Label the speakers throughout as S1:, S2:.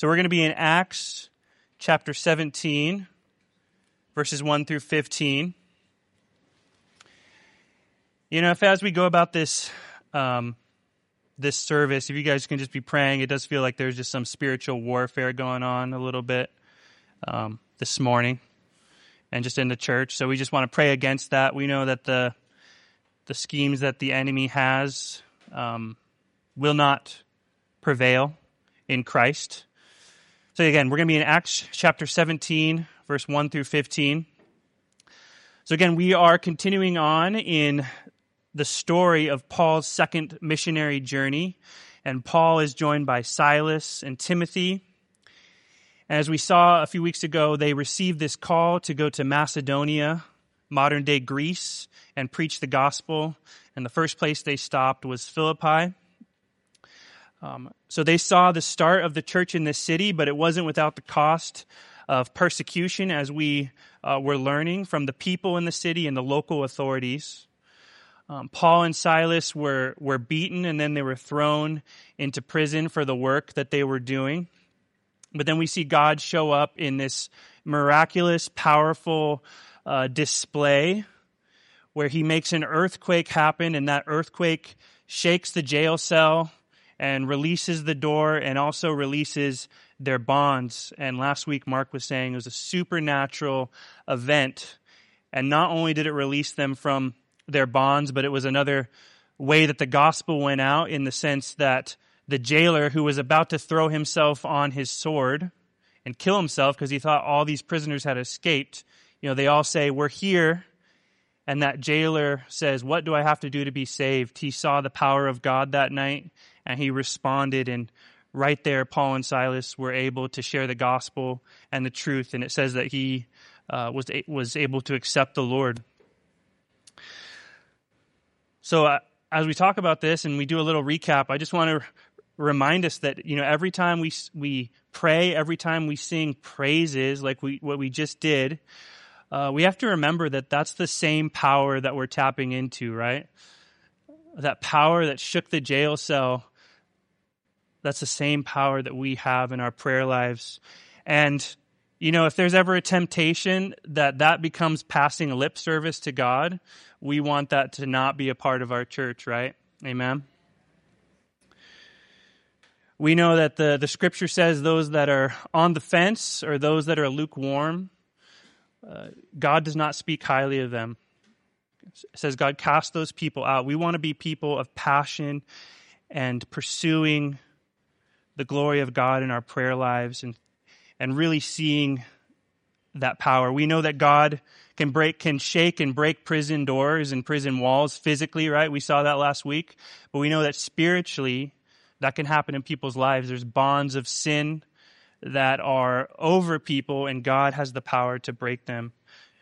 S1: So we're going to be in Acts chapter 17, verses 1 through 15. You know, if as we go about this this service, if you guys can just be praying, it does feel like there's just some spiritual warfare going on a little bit this morning and just in the church. So we just want to pray against that. We know that the schemes that the enemy has will not prevail in Christ. So again, we're going to be in Acts chapter 17, verse 1 through 15. So again, we are continuing on in the story of Paul's second missionary journey. And Paul is joined by Silas and Timothy. And as we saw a few weeks ago, they received this call to go to Macedonia, modern-day Greece, and preach the gospel. And the first place they stopped was Philippi. So they saw the start of the church in this city, but it wasn't without the cost of persecution, as we were learning from the people in the city and the local authorities. Paul and Silas were beaten, and then they were thrown into prison for the work that they were doing. But then we see God show up in this miraculous, powerful display where he makes an earthquake happen, and that earthquake shakes the jail cell and releases the door and also releases their bonds. And last week, Mark was saying it was a supernatural event. And not only did it release them from their bonds, but it was another way that the gospel went out, in the sense that the jailer, who was about to throw himself on his sword and kill himself because he thought all these prisoners had escaped, they all say, "We're here." And that jailer says, "What do I have to do to be saved?" He saw the power of God that night, and he responded. And right there, Paul and Silas were able to share the gospel and the truth. And it says that he was able to accept the Lord. So as we talk about this and we do a little recap, I just want to remind us that, every time we pray, every time we sing praises like what we just did, we have to remember that that's the same power that we're tapping into, right? That power that shook the jail cell, that's the same power that we have in our prayer lives. And, if there's ever a temptation that becomes passing lip service to God, we want that to not be a part of our church, right? Amen. We know that the scripture says those that are on the fence, or those that are lukewarm, God does not speak highly of them. It says God casts those people out. We want to be people of passion and pursuing the glory of God in our prayer lives and really seeing that power. We know that God can shake and break prison doors and prison walls physically, right? We saw that last week. But we know that spiritually, that can happen in people's lives. There's bonds of sin that are over people, and God has the power to break them.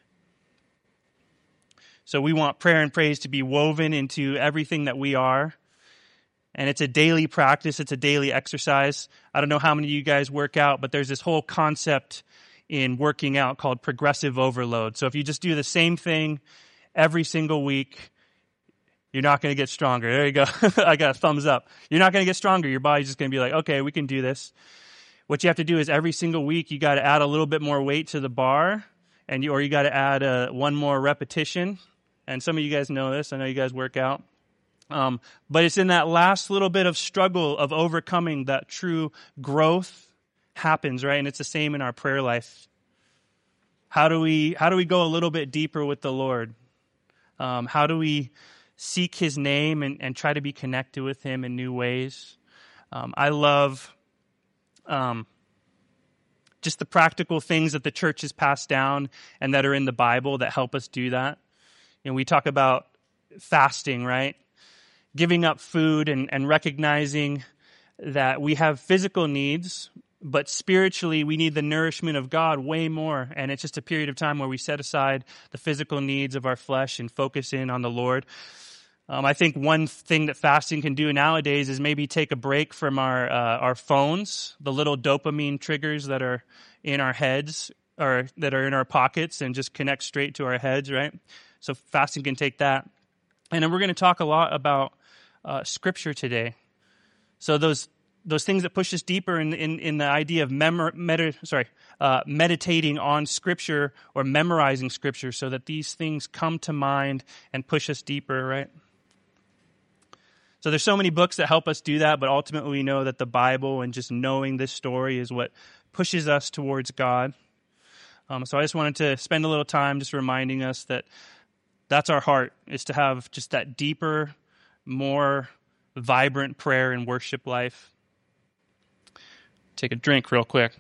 S1: So we want prayer and praise to be woven into everything that we are. And it's a daily practice. It's a daily exercise. I don't know how many of you guys work out, but there's this whole concept in working out called progressive overload. So if you just do the same thing every single week, you're not going to get stronger. There you go. I got a thumbs up. You're not going to get stronger. Your body's just going to be like, okay, we can do this. What you have to do is every single week, you got to add a little bit more weight to the bar, or you got to add one more repetition. And some of you guys know this. I know you guys work out. But it's in that last little bit of struggle of overcoming that true growth happens, right? And it's the same in our prayer life. How do we go a little bit deeper with the Lord? How do we seek His name and try to be connected with Him in new ways? I love just the practical things that the church has passed down and that are in the Bible that help us do that. We talk about fasting, right? Giving up food and recognizing that we have physical needs, but spiritually we need the nourishment of God way more. And it's just a period of time where we set aside the physical needs of our flesh and focus in on the Lord. I think one thing that fasting can do nowadays is maybe take a break from our phones, the little dopamine triggers that are in our heads or that are in our pockets, and just connect straight to our heads, right? So fasting can take that. And then we're going to talk a lot about Scripture today. So those those things that push us deeper in the idea of meditating on Scripture or memorizing Scripture so that these things come to mind and push us deeper, right? So there's so many books that help us do that, but ultimately we know that the Bible and just knowing this story is what pushes us towards God. So I just wanted to spend a little time just reminding us that that's our heart, is to have just that deeper, more vibrant prayer and worship life. Take a drink real quick.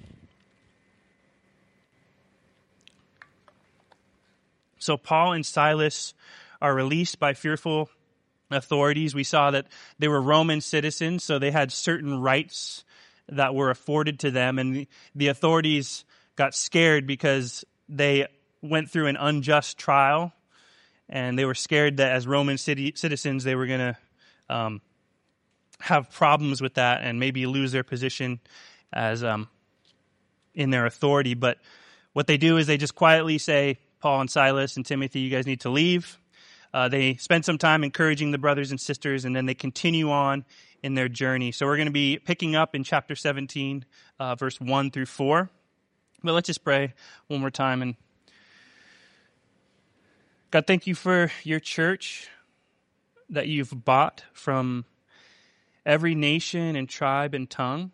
S1: So Paul and Silas are released by fearful authorities. We saw that they were Roman citizens, so they had certain rights that were afforded to them, and the authorities got scared because they went through an unjust trial, and they were scared that as Roman citizens they were going to have problems with that and maybe lose their position as in their authority. But what they do is they just quietly say, Paul and Silas and Timothy, you guys need to leave. They spend some time encouraging the brothers and sisters, and then they continue on in their journey. So we're going to be picking up in chapter 17, verse 1 through 4. But let's just pray one more time. And God, thank you for your church that you've bought from every nation and tribe and tongue.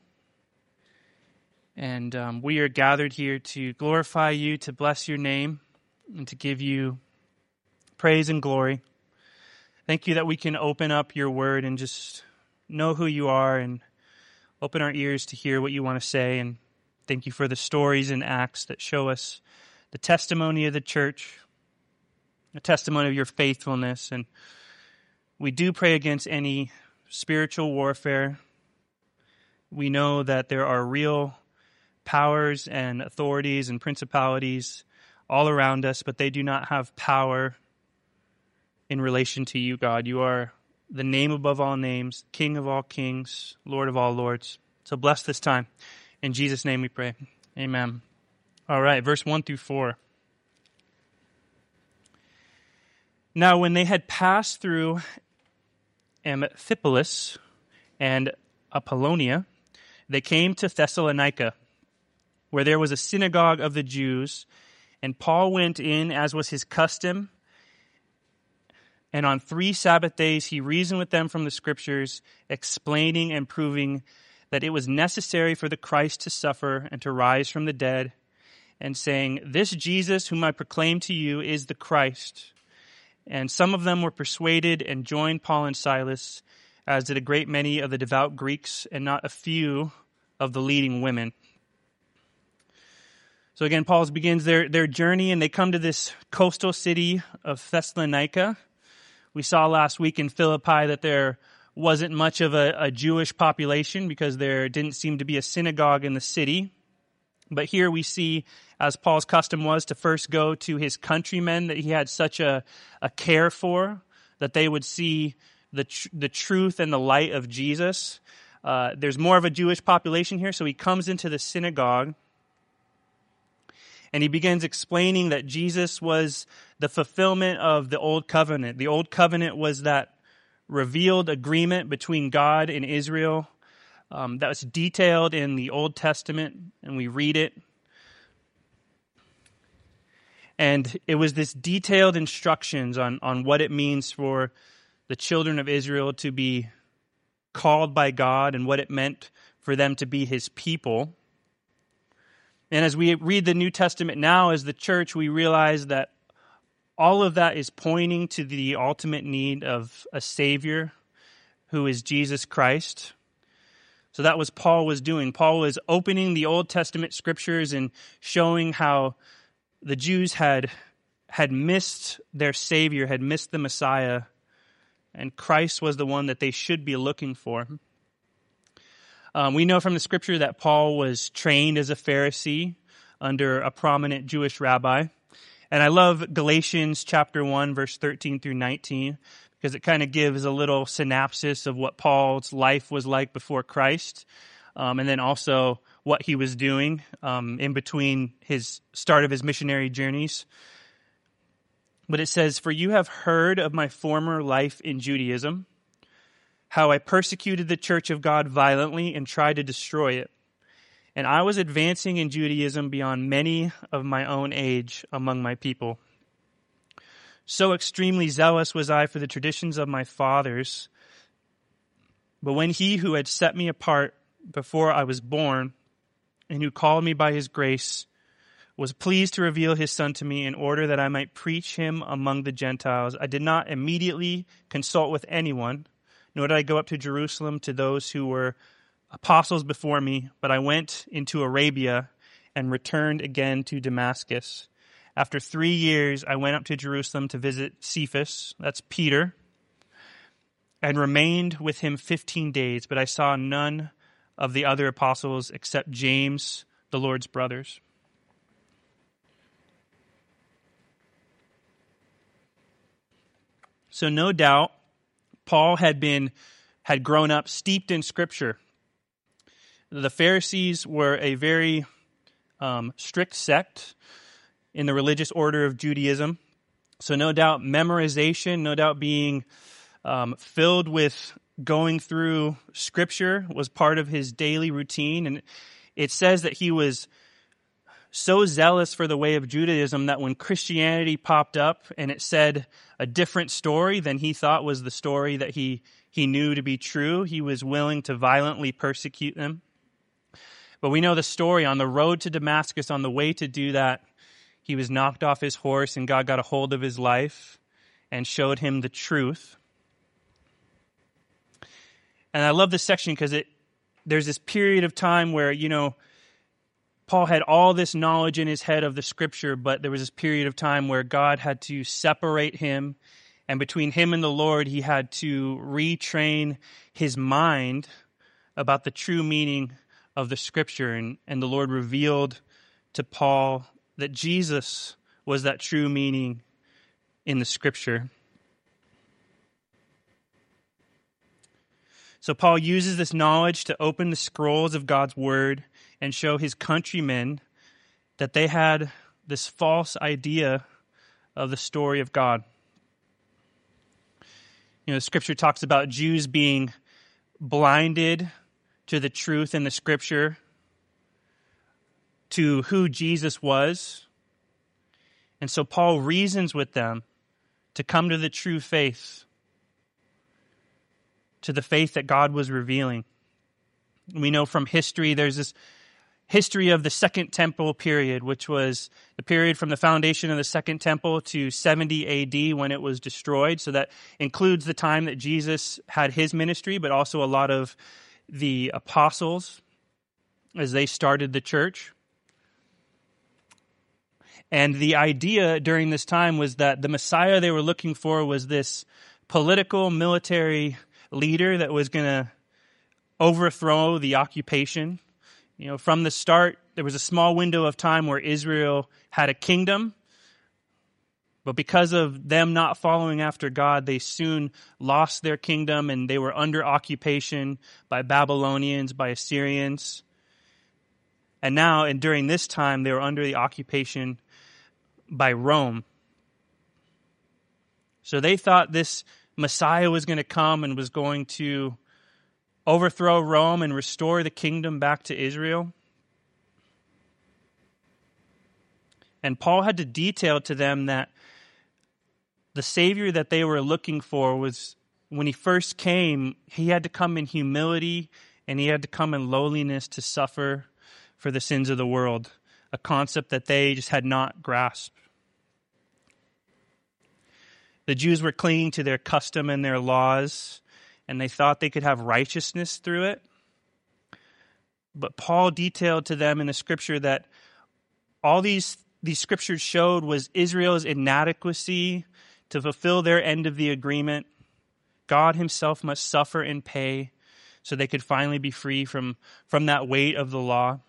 S1: And we are gathered here to glorify you, to bless your name, and to give you praise and glory. Thank you that we can open up your word and just know who you are and open our ears to hear what you want to say. And thank you for the stories and acts that show us the testimony of the church, a testimony of your faithfulness. And we do pray against any spiritual warfare. We know that there are real powers and authorities and principalities all around us, but they do not have power in relation to you, God. You are the name above all names, King of all kings, Lord of all lords. So bless this time. In Jesus' name we pray. Amen. All right, verse 1 through 4. Now when they had passed through Amphipolis and Apollonia, they came to Thessalonica, where there was a synagogue of the Jews, and Paul went in as was his custom, and on 3 Sabbath days he reasoned with them from the Scriptures, explaining and proving that it was necessary for the Christ to suffer and to rise from the dead, and saying, "This Jesus whom I proclaim to you is the Christ." And some of them were persuaded and joined Paul and Silas, as did a great many of the devout Greeks, and not a few of the leading women. So again, Paul begins their journey, and they come to this coastal city of Thessalonica. We saw last week in Philippi that there wasn't much of a Jewish population because there didn't seem to be a synagogue in the city. But here we see, as Paul's custom was, to first go to his countrymen that he had such a care for, that they would see the truth and the light of Jesus. There's more of a Jewish population here, so he comes into the synagogue, and he begins explaining that Jesus was the fulfillment of the Old Covenant. The Old Covenant was that revealed agreement between God and Israel that was detailed in the Old Testament, and we read it. And it was this detailed instructions on what it means for the children of Israel to be called by God and what it meant for them to be his people. And as we read the New Testament now as the church, we realize that all of that is pointing to the ultimate need of a Savior who is Jesus Christ. So that was Paul was doing. Paul was opening the Old Testament scriptures and showing how the Jews had missed their Savior, had missed the Messiah, and Christ was the one that they should be looking for. We know from the scripture that Paul was trained as a Pharisee under a prominent Jewish rabbi. And I love Galatians chapter 1, verse 13 through 19, because it kind of gives a little synopsis of what Paul's life was like before Christ, and then also what he was doing in between his start of his missionary journeys. But it says, "For you have heard of my former life in Judaism, how I persecuted the church of God violently and tried to destroy it. And I was advancing in Judaism beyond many of my own age among my people. So extremely zealous was I for the traditions of my fathers. But when he who had set me apart before I was born, and who called me by his grace, was pleased to reveal his Son to me in order that I might preach him among the Gentiles, I did not immediately consult with anyone, nor did I go up to Jerusalem to those who were apostles before me, but I went into Arabia and returned again to Damascus. After 3 years, I went up to Jerusalem to visit Cephas, that's Peter, and remained with him 15 days, but I saw none of the other apostles except James, the Lord's brothers. So no doubt, Paul had grown up steeped in Scripture. The Pharisees were a very strict sect in the religious order of Judaism. So no doubt memorization, no doubt being filled with going through Scripture was part of his daily routine. And it says that he was so zealous for the way of Judaism that when Christianity popped up and it said a different story than he thought was the story that he knew to be true, he was willing to violently persecute them. But we know the story. On the road to Damascus, on the way to do that, he was knocked off his horse and God got a hold of his life and showed him the truth. And I love this section because there's this period of time where, Paul had all this knowledge in his head of the Scripture, but there was this period of time where God had to separate him, and between him and the Lord, he had to retrain his mind about the true meaning of the Scripture. And the Lord revealed to Paul that Jesus was that true meaning in the Scripture. So Paul uses this knowledge to open the scrolls of God's Word and show his countrymen that they had this false idea of the story of God. The Scripture talks about Jews being blinded to the truth in the Scripture, to who Jesus was. And so Paul reasons with them to come to the true faith, to the faith that God was revealing. We know from history, there's this history of the Second Temple period, which was the period from the foundation of the Second Temple to 70 AD when it was destroyed. So that includes the time that Jesus had his ministry, but also a lot of the apostles as they started the church. And the idea during this time was that the Messiah they were looking for was this political, military leader that was going to overthrow the occupation. From the start, there was a small window of time where Israel had a kingdom, but because of them not following after God, they soon lost their kingdom and they were under occupation by Babylonians, by Assyrians. And now, and during this time, they were under the occupation by Rome. So they thought this Messiah was going to come and was going to overthrow Rome and restore the kingdom back to Israel. And Paul had to detail to them that the Savior that they were looking for was, when he first came, he had to come in humility and he had to come in lowliness to suffer for the sins of the world, a concept that they just had not grasped. The Jews were clinging to their custom and their laws, and they thought they could have righteousness through it. But Paul detailed to them in the Scripture that all these Scriptures showed was Israel's inadequacy to fulfill their end of the agreement. God himself must suffer and pay so they could finally be free from that weight of the law.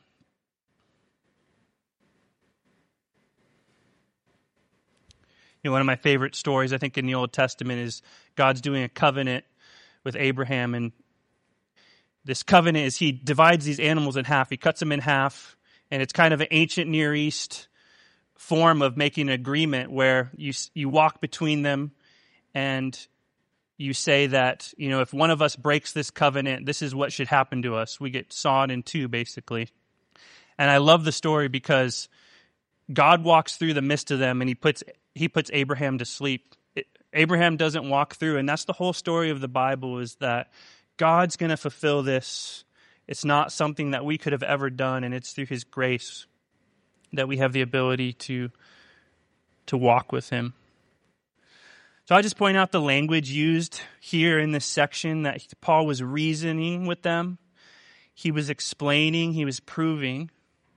S1: One of my favorite stories, I think, in the Old Testament is God's doing a covenant with Abraham. And this covenant is he divides these animals in half. He cuts them in half. And it's kind of an ancient Near East form of making an agreement where you walk between them and you say that, if one of us breaks this covenant, this is what should happen to us. We get sawed in two, basically. And I love the story because God walks through the midst of them and he puts Abraham to sleep. Abraham doesn't walk through, and that's the whole story of the Bible, is that God's going to fulfill this. It's not something that we could have ever done, and it's through his grace that we have the ability to walk with him. So I just point out the language used here in this section, that Paul was reasoning with them. He was explaining, he was proving.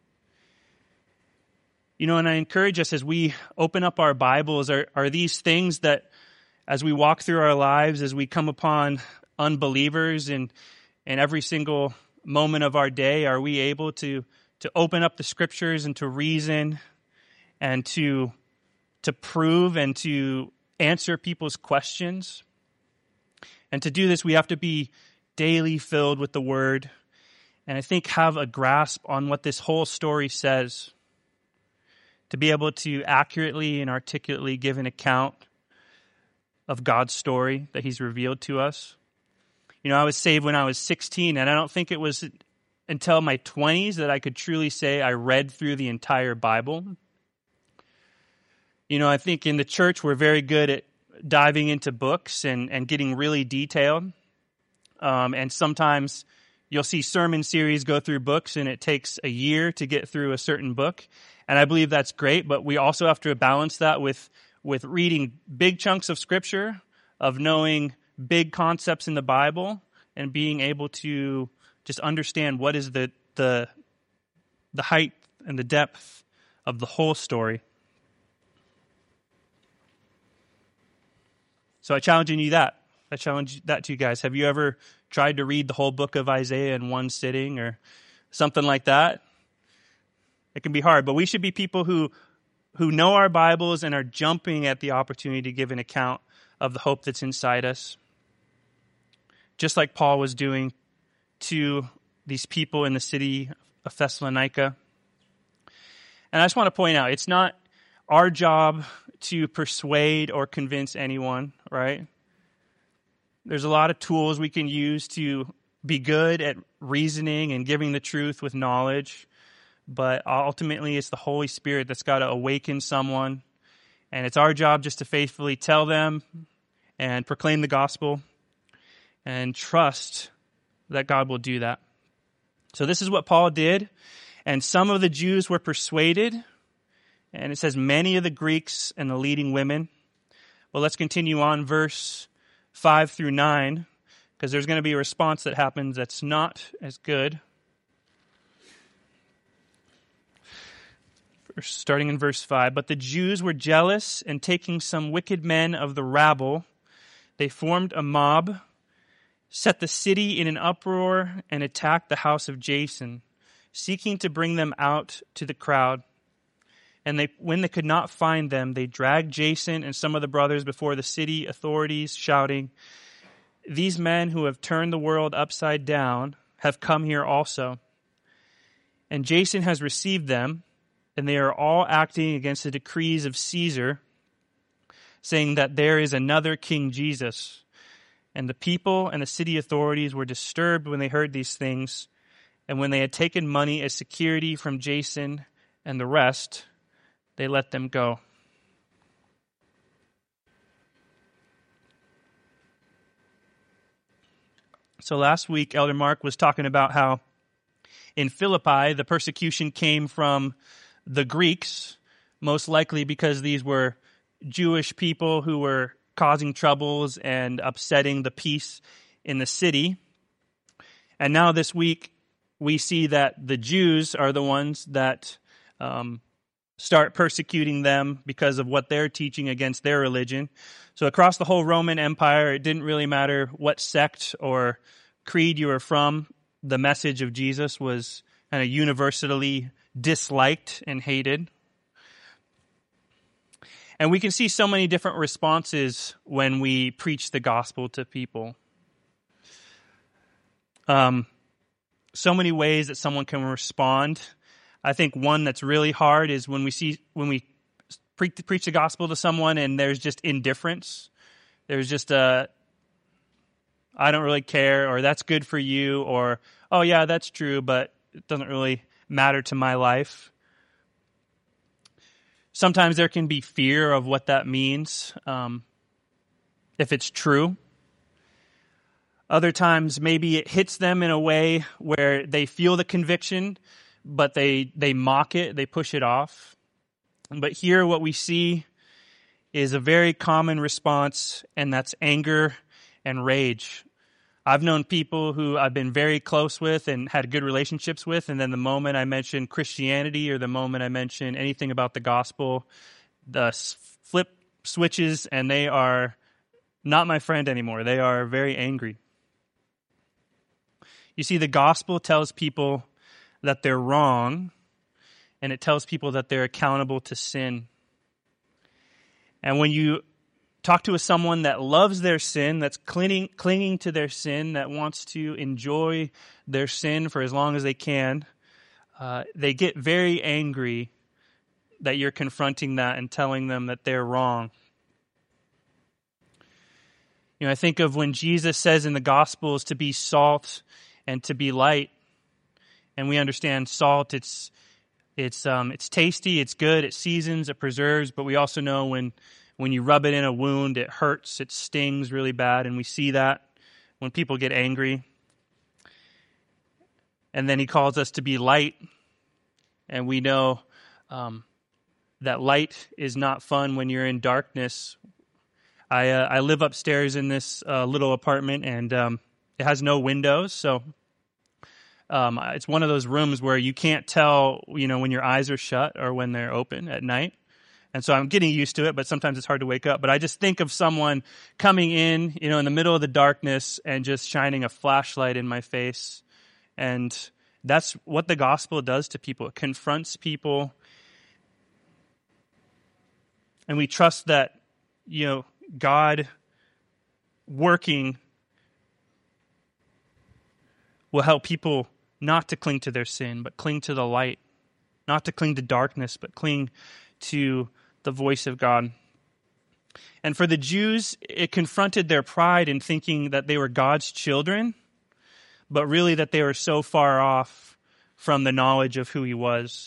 S1: And I encourage us as we open up our Bibles, are these things that as we walk through our lives, as we come upon unbelievers in every single moment of our day, are we able to open up the scriptures and to reason and to prove and to answer people's questions? And to do this, we have to be daily filled with the Word, and I think have a grasp on what this whole story says, to be able to accurately and articulately give an account of God's story that he's revealed to us. I was saved when I was 16, and I don't think it was until my 20s that I could truly say I read through the entire Bible. I think in the church we're very good at diving into books and getting really detailed. And sometimes you'll see sermon series go through books and it takes a year to get through a certain book. And I believe that's great, but we also have to balance that with reading big chunks of Scripture, of knowing big concepts in the Bible, and being able to just understand what is the height and the depth of the whole story. So I challenge that to you guys. Have you ever tried to read the whole book of Isaiah in one sitting or something like that? It can be hard, but we should be people who know our Bibles and are jumping at the opportunity to give an account of the hope that's inside us, just like Paul was doing to these people in the city of Thessalonica. And I just want to point out, it's not our job to persuade or convince anyone, right? There's a lot of tools we can use to be good at reasoning and giving the truth with knowledge, but ultimately it's the Holy Spirit that's got to awaken someone, and it's our job just to faithfully tell them and proclaim the gospel and trust that God will do that. So this is what Paul did, and some of the Jews were persuaded, and it says many of the Greeks and the leading women. Well, let's continue on verse 5 through 9, because there's going to be a response that happens that's not as good. Starting in verse 5, but the Jews were jealous, and taking some wicked men of the rabble, they formed a mob, set the city in an uproar, and attacked the house of Jason, seeking to bring them out to the crowd. And when they could not find them, they dragged Jason and some of the brothers before the city authorities, shouting, "These men who have turned the world upside down have come here also. And Jason has received them, and they are all acting against the decrees of Caesar, saying that there is another King Jesus." And the people and the city authorities were disturbed when they heard these things, and when they had taken money as security from Jason and the rest, they let them go. So last week, Elder Mark was talking about how in Philippi, the persecution came from the Greeks, most likely because these were Jewish people who were causing troubles and upsetting the peace in the city. And now this week, we see that the Jews are the ones that start persecuting them because of what they're teaching against their religion. So across the whole Roman Empire, it didn't really matter what sect or creed you were from. The message of Jesus was kind of universally disliked and hated. And we can see so many different responses when we preach the gospel to people. So many ways that someone can respond. I think one that's really hard is when we preach the gospel to someone and there's just indifference. There's just I don't really care, or that's good for you, or, oh yeah, that's true, but it doesn't really matter to my life. Sometimes there can be fear of what that means, if it's true. Other times, maybe it hits them in a way where they feel the conviction, but they mock it, they push it off. But here what we see is a very common response, and that's anger and rage. I've known people who I've been very close with and had good relationships with, and then the moment I mention Christianity or the moment I mention anything about the gospel, the flip switches and they are not my friend anymore. They are very angry. You see, the gospel tells people that they're wrong, and it tells people that they're accountable to sin. And when you talk to someone that loves their sin, that's clinging to their sin, that wants to enjoy their sin for as long as they can, they get very angry that you're confronting that and telling them that they're wrong. You know, I think of when Jesus says in the Gospels to be salt and to be light, and we understand salt. It's tasty, it's good, it seasons, it preserves. But we also know when you rub it in a wound, it hurts, it stings really bad, and we see that when people get angry. And then he calls us to be light, and we know that light is not fun when you're in darkness. I live upstairs in this little apartment, and it has no windows, so it's one of those rooms where you can't tell, when your eyes are shut or when they're open at night. And so I'm getting used to it, but sometimes it's hard to wake up. But I just think of someone coming in, in the middle of the darkness and just shining a flashlight in my face. And that's what the gospel does to people. It confronts people. And we trust that, God working will help people not to cling to their sin, but cling to the light. Not to cling to darkness, but cling to the voice of God. And for the Jews, it confronted their pride in thinking that they were God's children, but really that they were so far off from the knowledge of who he was.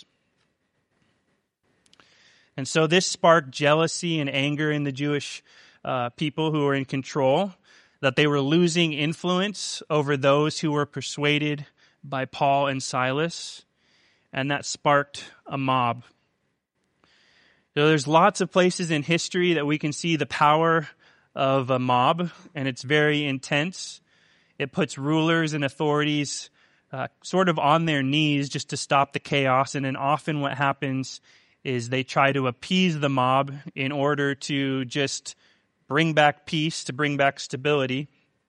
S1: And so this sparked jealousy and anger in the Jewish people who were in control, that they were losing influence over those who were persuaded by Paul and Silas, and that sparked a mob. So there's lots of places in history that we can see the power of a mob, and it's very intense. It puts rulers and authorities sort of on their knees just to stop the chaos, and then often what happens is they try to appease the mob in order to just bring back peace, to bring back stability.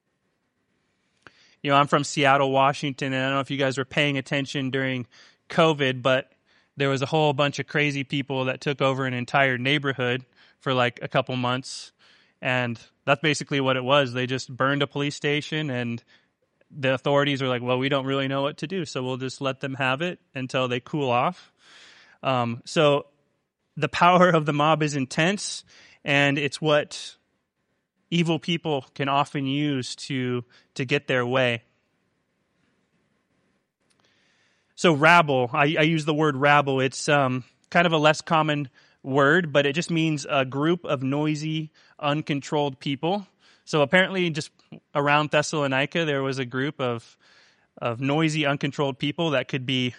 S1: I'm from Seattle, Washington, and I don't know if you guys were paying attention during COVID, but there was a whole bunch of crazy people that took over an entire neighborhood for like a couple months, and that's basically what it was. They just burned a police station, and the authorities were like, well, we don't really know what to do, so we'll just let them have it until they cool off. So the power of the mob is intense, and it's what evil people can often use to get their way. So rabble, I use the word rabble. It's kind of a less common word, but it just means a group of noisy, uncontrolled people. So apparently just around Thessalonica, there was a group of noisy, uncontrolled people that could be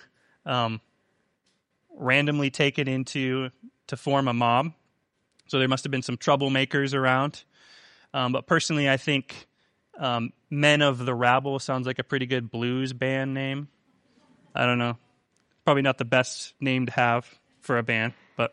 S1: randomly taken to form a mob. So there must have been some troublemakers around. But personally, I think Men of the Rabble sounds like a pretty good blues band name. I don't know. Probably not the best name to have for a band, but.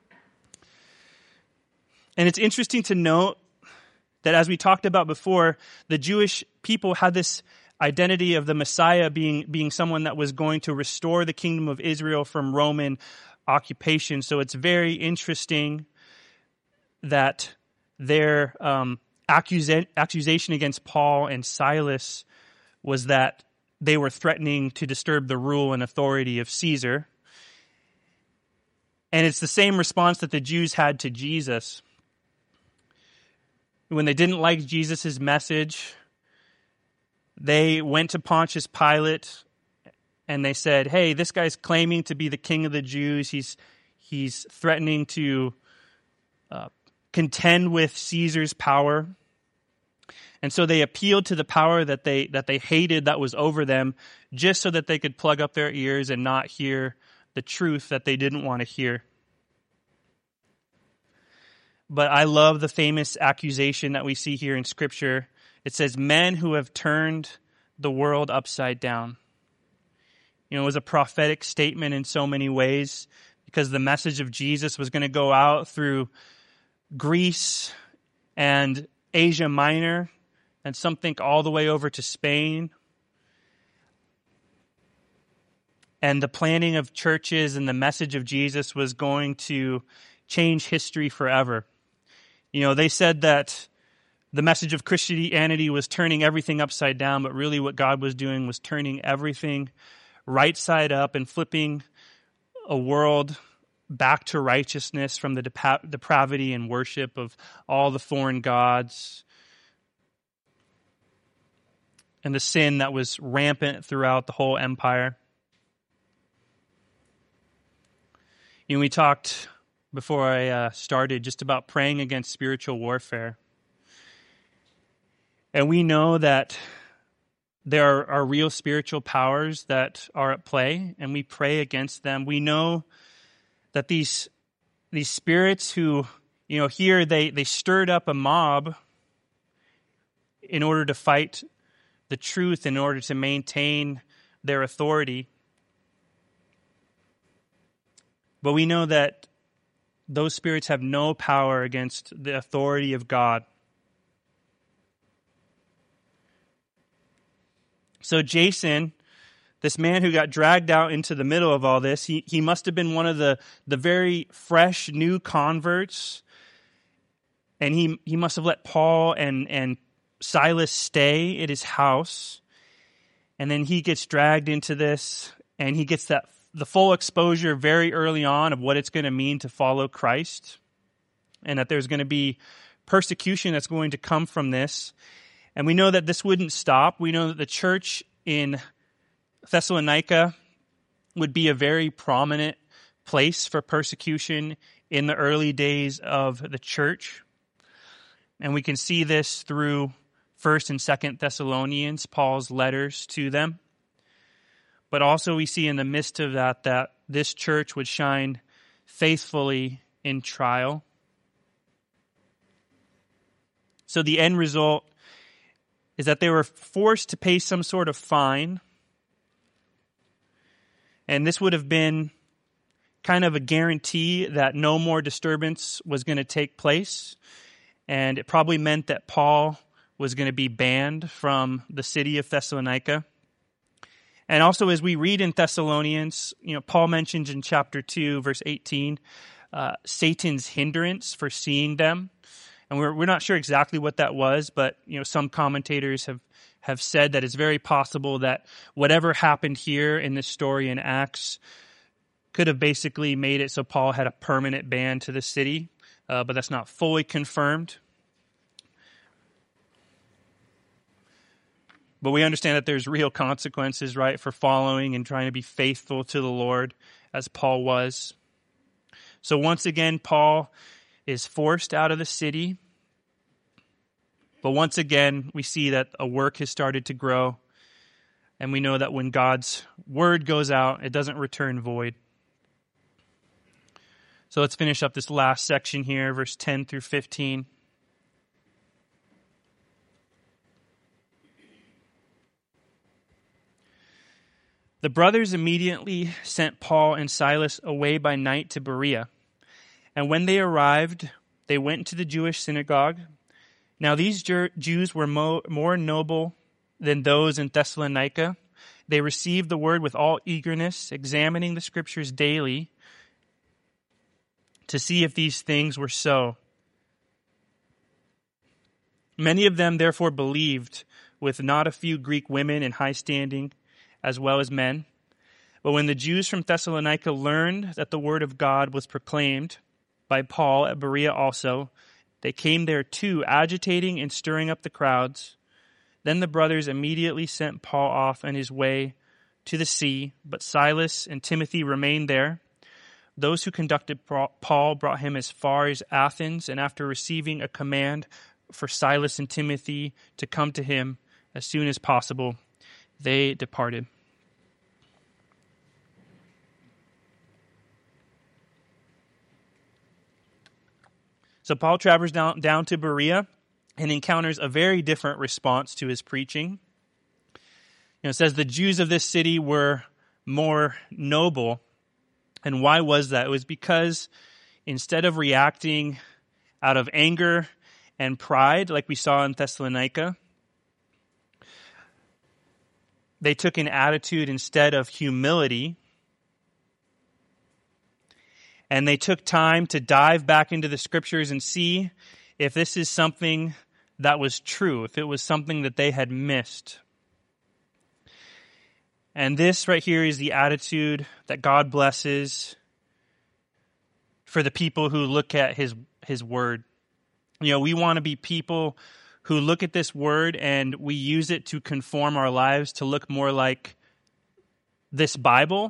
S1: And it's interesting to note that as we talked about before, the Jewish people had this identity of the Messiah being someone that was going to restore the kingdom of Israel from Roman occupation. So it's very interesting that their accusation against Paul and Silas was that they were threatening to disturb the rule and authority of Caesar. And it's the same response that the Jews had to Jesus. When they didn't like Jesus' message, They went to Pontius Pilate and they said, hey, this guy's claiming to be the king of the Jews. He's threatening to contend with Caesar's power. And so they appealed to the power that they hated that was over them, just so that they could plug up their ears and not hear the truth that they didn't want to hear. But I love the famous accusation that we see here in Scripture. It says, men who have turned the world upside down. It was a prophetic statement in so many ways, because the message of Jesus was going to go out through Greece and Asia Minor, and some think all the way over to Spain. And the planting of churches and the message of Jesus was going to change history forever. They said that the message of Christianity was turning everything upside down, but really what God was doing was turning everything right side up and flipping a world back to righteousness from the depravity and worship of all the foreign gods and the sin that was rampant throughout the whole empire. We talked before I started just about praying against spiritual warfare. And we know that there are real spiritual powers that are at play, and we pray against them. We know that these spirits who, here they stirred up a mob in order to fight the truth, in order to maintain their authority. But we know that those spirits have no power against the authority of God. So Jason, this man who got dragged out into the middle of all this, he must have been one of the very fresh new converts. And he must have let Paul and Silas stay at his house. And then he gets dragged into this, and he gets the full exposure very early on of what it's going to mean to follow Christ, and that there's going to be persecution that's going to come from this. And we know that this wouldn't stop. We know that the church in Thessalonica would be a very prominent place for persecution in the early days of the church. And we can see this through 1st and 2nd Thessalonians, Paul's letters to them. But also we see in the midst of that this church would shine faithfully in trial. So the end result is that they were forced to pay some sort of fine. And this would have been kind of a guarantee that no more disturbance was going to take place. And it probably meant that Paul was going to be banned from the city of Thessalonica. And also, as we read in Thessalonians, Paul mentions in chapter 2, verse 18, Satan's hindrance for seeing them. And we're not sure exactly what that was, but some commentators have said that it's very possible that whatever happened here in this story in Acts could have basically made it so Paul had a permanent ban to the city, but that's not fully confirmed. But we understand that there's real consequences, right, for following and trying to be faithful to the Lord, as Paul was. So once again, Paul is forced out of the city. But once again, we see that a work has started to grow. And we know that when God's word goes out, it doesn't return void. So let's finish up this last section here, verse 10 through 15. The brothers immediately sent Paul and Silas away by night to Berea. And when they arrived, they went into the Jewish synagogue. Now these Jews were more noble than those in Thessalonica. They received the word with all eagerness, examining the scriptures daily to see if these things were so. Many of them therefore believed, with not a few Greek women in high standing, as well as men. But when the Jews from Thessalonica learned that the word of God was proclaimed by Paul at Berea also, they came there too, agitating and stirring up the crowds. Then the brothers immediately sent Paul off on his way to the sea, but Silas and Timothy remained there. Those who conducted Paul brought him as far as Athens, and after receiving a command for Silas and Timothy to come to him as soon as possible, they departed. So Paul travels down to Berea and encounters a very different response to his preaching. It says the Jews of this city were more noble. And why was that? It was because instead of reacting out of anger and pride, like we saw in Thessalonica, they took an attitude instead of humility. And they took time to dive back into the scriptures and see if this is something that was true, if it was something that they had missed. And this right here is the attitude that God blesses for the people who look at his word. We want to be people who look at this word and we use it to conform our lives to look more like this Bible.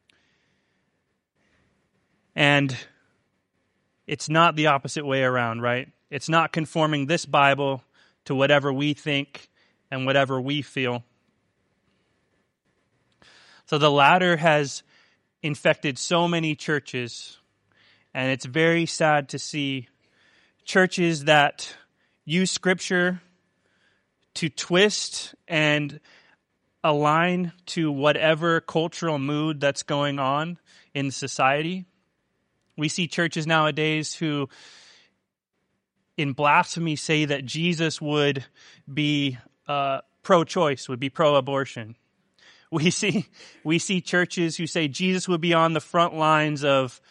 S1: And it's not the opposite way around, right? It's not conforming this Bible to whatever we think and whatever we feel. So the latter has infected so many churches, and it's very sad to see churches that use Scripture to twist and align to whatever cultural mood that's going on in society. We see churches nowadays who, in blasphemy, say that Jesus would be pro-choice, would be pro-abortion. We see churches who say Jesus would be on the front lines of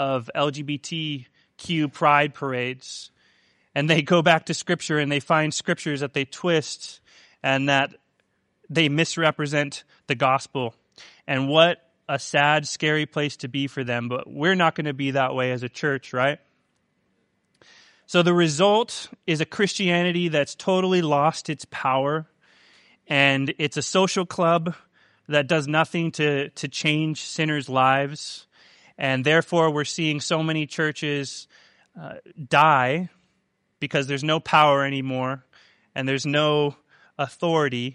S1: LGBTQ pride parades. And they go back to Scripture and they find scriptures that they twist and that they misrepresent the gospel. And what a sad, scary place to be for them. But we're not going to be that way as a church, right? So the result is a Christianity that's totally lost its power. And it's a social club that does nothing to change sinners' lives. And therefore, we're seeing so many churches die because there's no power anymore and there's no authority.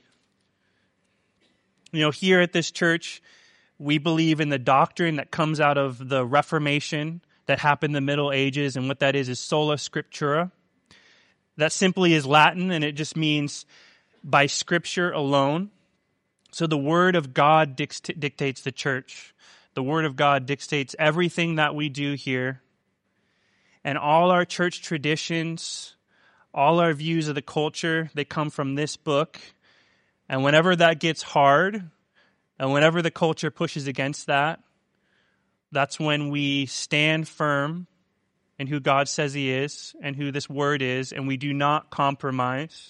S1: Here at this church, we believe in the doctrine that comes out of the Reformation that happened in the Middle Ages, and what that is sola scriptura. That simply is Latin, and it just means by Scripture alone. So the Word of God dictates the church. The Word of God dictates everything that we do here. And all our church traditions, all our views of the culture, they come from this book. And whenever that gets hard, and whenever the culture pushes against that, that's when we stand firm in who God says He is and who this Word is, and we do not compromise.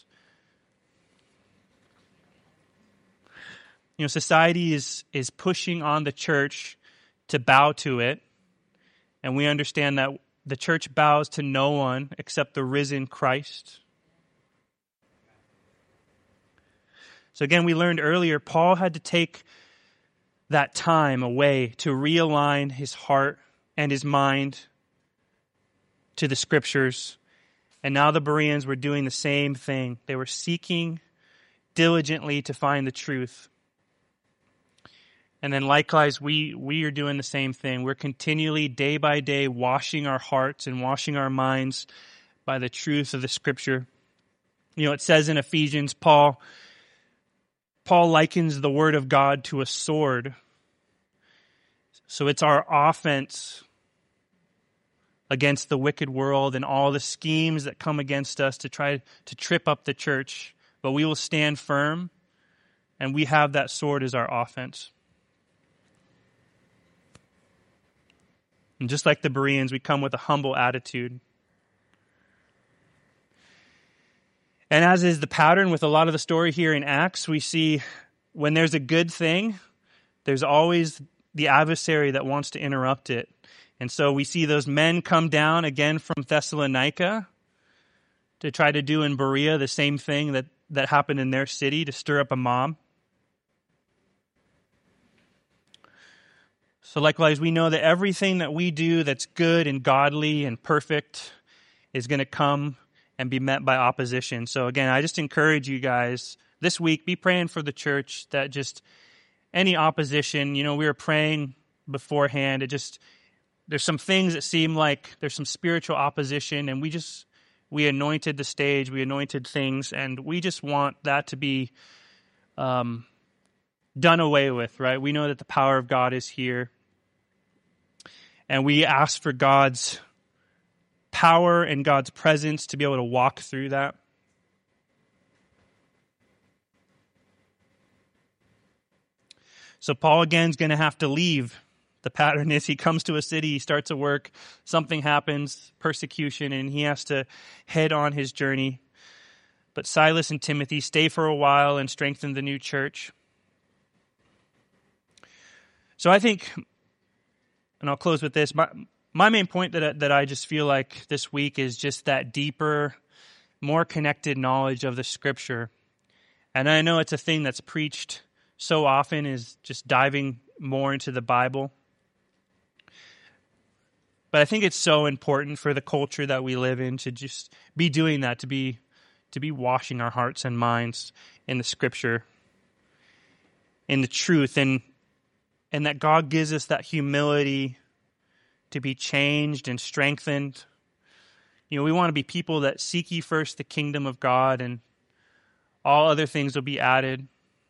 S1: Society is pushing on the church to bow to it, and we understand that the church bows to no one except the risen Christ. So again, we learned earlier, Paul had to take that time away to realign his heart and his mind to the Scriptures. And now the Bereans were doing the same thing. They were seeking diligently to find the truth. And then likewise, we are doing the same thing. We're continually, day by day, washing our hearts and washing our minds by the truth of the Scripture. It says in Ephesians, Paul likens the Word of God to a sword. So it's our offense against the wicked world and all the schemes that come against us to try to trip up the church. But we will stand firm, and we have that sword as our offense. And just like the Bereans, we come with a humble attitude. And as is the pattern with a lot of the story here in Acts, we see when there's a good thing, there's always the adversary that wants to interrupt it. And so we see those men come down again from Thessalonica to try to do in Berea the same thing that happened in their city to stir up a mob. So likewise, we know that everything that we do that's good and godly and perfect is going to come and be met by opposition. So again, I just encourage you guys this week, be praying for the church that just any opposition, we were praying beforehand. There's some things that seem like there's some spiritual opposition, and we anointed the stage, we anointed things, and we just want that to be done away with, right? We know that the power of God is here. And we ask for God's power and God's presence to be able to walk through that. So Paul again is going to have to leave. The pattern is he comes to a city, he starts a work, something happens, persecution, and he has to head on his journey. But Silas and Timothy stay for a while and strengthen the new church. So I think, and I'll close with this, my main point that I just feel like this week is just that deeper, more connected knowledge of the Scripture. And I know it's a thing that's preached so often, is just diving more into the Bible. But I think it's so important for the culture that we live in to just be doing that, to be washing our hearts and minds in the Scripture, in the truth, and that God gives us that humility to be changed and strengthened. We want to be people that seek ye first the kingdom of God, and all other things will be added.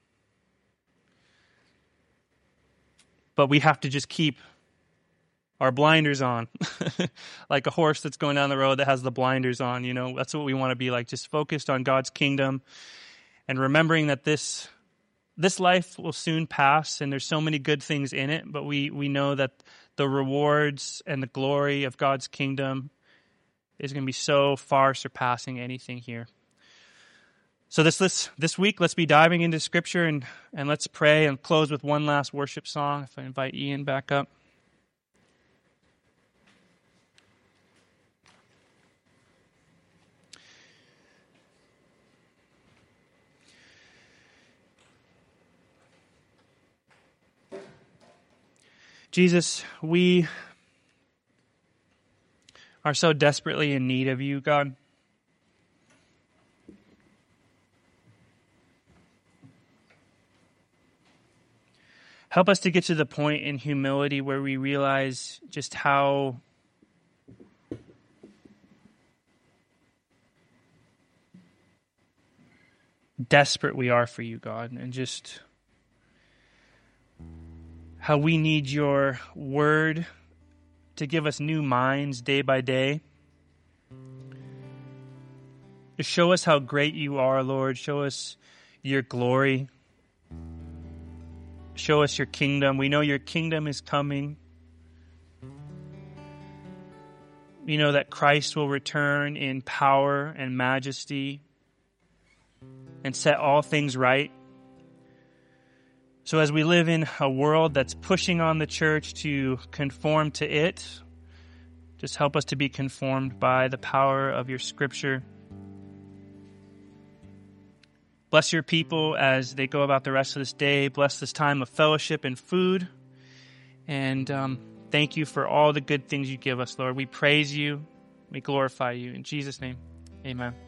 S1: But we have to just keep our blinders on, like a horse that's going down the road that has the blinders on. That's what we want to be like, just focused on God's kingdom and remembering that this life will soon pass and there's so many good things in it, but we know that the rewards and the glory of God's kingdom is going to be so far surpassing anything here. So this week, let's be diving into Scripture and let's pray and close with one last worship song. If I invite Ian back up. Jesus, we are so desperately in need of you, God. Help us to get to the point in humility where we realize just how desperate we are for you, God, and just how we need your word to give us new minds day by day. To show us how great you are, Lord. Show us your glory. Show us your kingdom. We know your kingdom is coming. We know that Christ will return in power and majesty and set all things right. So as we live in a world that's pushing on the church to conform to it, just help us to be conformed by the power of your Scripture. Bless your people as they go about the rest of this day. Bless this time of fellowship and food. And thank you for all the good things you give us, Lord. We praise you. We glorify you. In Jesus' name, amen.